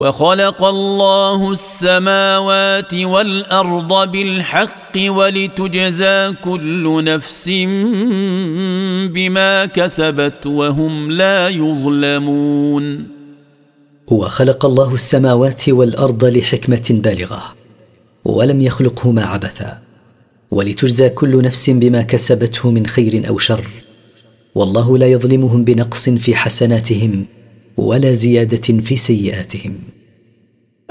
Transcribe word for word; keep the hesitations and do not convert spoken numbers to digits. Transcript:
وخلق الله السماوات والأرض بالحق ولتجزى كل نفس بما كسبت وهم لا يظلمون. وخلق الله السماوات والأرض لحكمة بالغة، ولم يخلقهما عبثا، ولتجزى كل نفس بما كسبته من خير أو شر، والله لا يظلمهم بنقص في حسناتهم ولا زيادة في سيئاتهم.